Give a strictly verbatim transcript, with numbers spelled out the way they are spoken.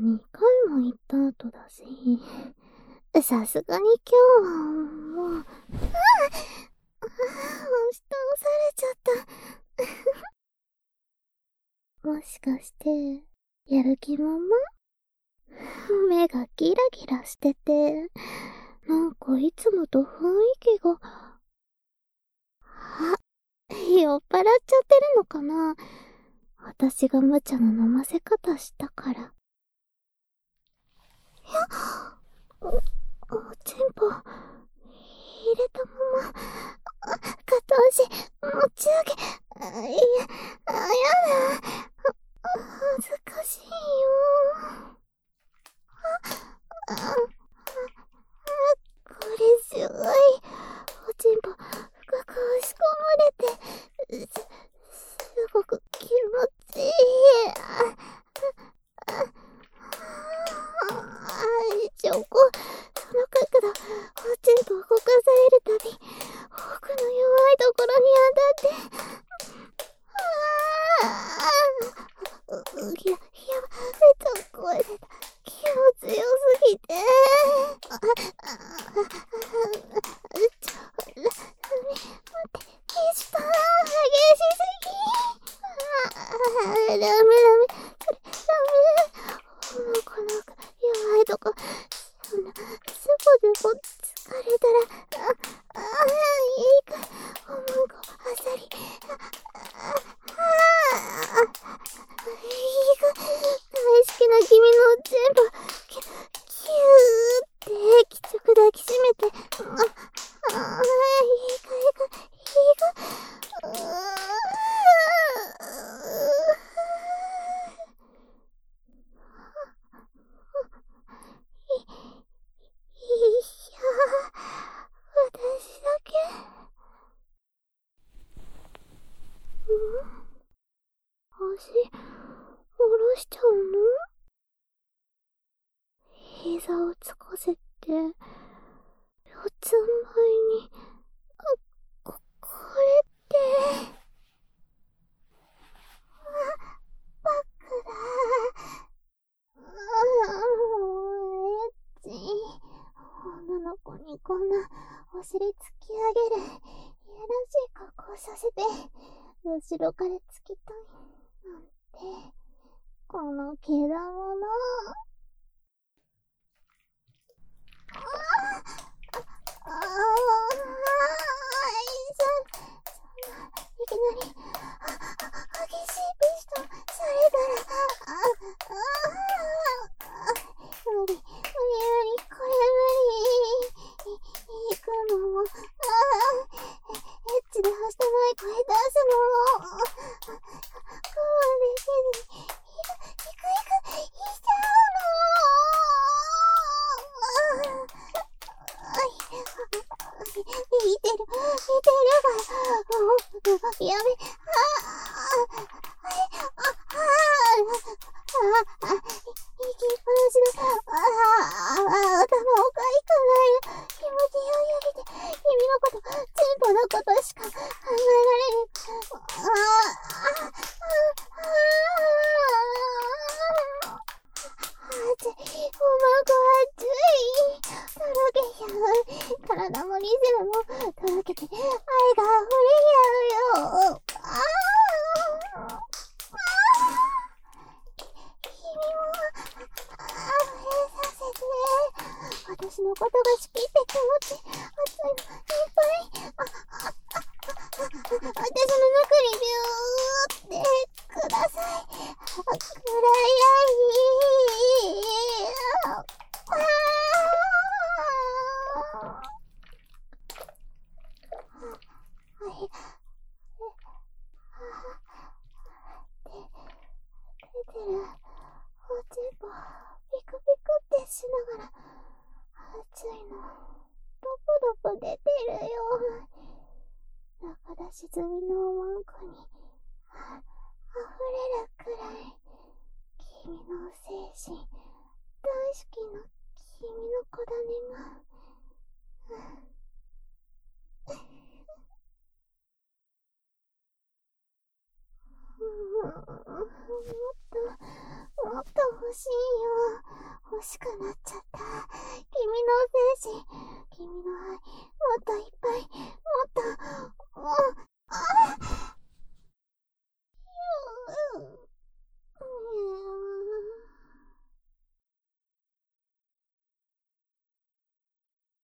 にかいも行った後だし、さすがに今日はもう、ああ、押し倒されちゃった。もしかして、やる気満々？目がギラギラしてて、なんかいつもと雰囲気が、あ、酔っ払っちゃってるのかな？私が無茶な飲ませ方したから。いや、お、おちんぽ、入れたまま、あ、片足、持ち上げ、あ、いや、あ、やだ。恥ずかしいよ。あ、あ、あ、これすごい。おちんぽ、深く押し込まれて、す、すごく気持ちいい。あ、あ、あ、あ、チョコ、その角度、おちんぽ動かされるたび、奥の弱いところに当たって、ああ、う、う、や、やば、ちょっと声出た。気も強すぎて。あ、あ、あ、あ、ちょ、ラ、ラメ、待って、ピストン、激しすぎ。あ、あ、ダメダメ、それ、ダメ。もうこの弱いとこ、そんな、そこでも疲れたら、あ、あ、いいか、おもんこ、あっさり、あ、あ、あ、あ、いいか、大好きな君の全部、キュ、キューって、きちょく抱きしめて、あ、あ、いいか、いいか、いいか、うー、い、いや、私だけ。ん？足、下ろしちゃうの？膝をつかせて、四つん這いに、あ、こ、これって、あ、バックだ。ああ、もう、エッチ。女の子にこんなお尻突き上げる、いやらしい格好させて、後ろから突きたい、なんて、このけだもの。ああ、ああ、いそ、そんな、いきなり、あ、激しいピストンされたら、あ、ああ、無理、無理無理、これ無理。い、行くのも、ああ、エッチではしてない声出すのも、我慢できずに、行く、行く、行く、行っちゃうの。ああ、見てる、見てるから、もう、やめ、ああ、あれ、あ、ああ、ああ、行きっぱなしだ。ああ、頭おかいかないよ。気持ちよすぎて、君のこと、チンポのことしか考えられる。ああ、ああ、ああ、熱い、おまご熱い。とろけちゃう。体もリズムもとろけて、愛が溢れちゃうよ。ああ、ああ、君も、あふれさせて。私のことが好きって気持ち、熱いの、いっぱい。あ、あ、あ、あ、あ、私の中にビューってください。くらやい。ああ。はい。出てる。おちんぽ、ピクピクってしながら、熱いの、ドポドポ出てるよ。中出し済みのおまんこに、あ、溢れるくらい、君の精神、大好きな君の子種が、うん、もっと、もっと増欲しいよ。欲しくなっちゃった。